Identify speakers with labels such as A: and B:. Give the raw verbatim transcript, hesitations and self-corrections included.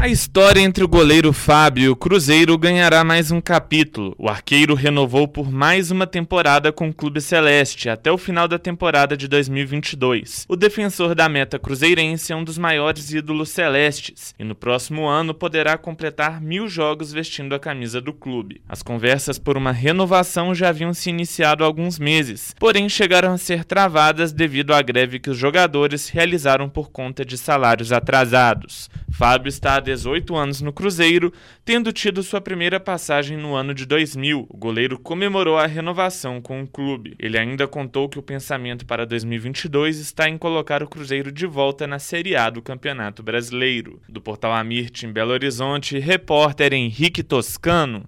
A: A história entre o goleiro Fábio e o Cruzeiro ganhará mais um capítulo. O arqueiro renovou por mais uma temporada com o Clube Celeste, até o final da temporada de dois mil e vinte e dois. O defensor da meta cruzeirense é um dos maiores ídolos celestes, e no próximo ano poderá completar mil jogos vestindo a camisa do clube. As conversas por uma renovação já haviam se iniciado há alguns meses, porém chegaram a ser travadas devido à greve que os jogadores realizaram por conta de salários atrasados. Fábio está há dezoito anos no Cruzeiro, tendo tido sua primeira passagem no ano de dois mil. O goleiro comemorou a renovação com o clube. Ele ainda contou que o pensamento para dois mil e vinte e dois está em colocar o Cruzeiro de volta na Série A do Campeonato Brasileiro. Do Portal Amirte em Belo Horizonte, repórter Henrique Toscano.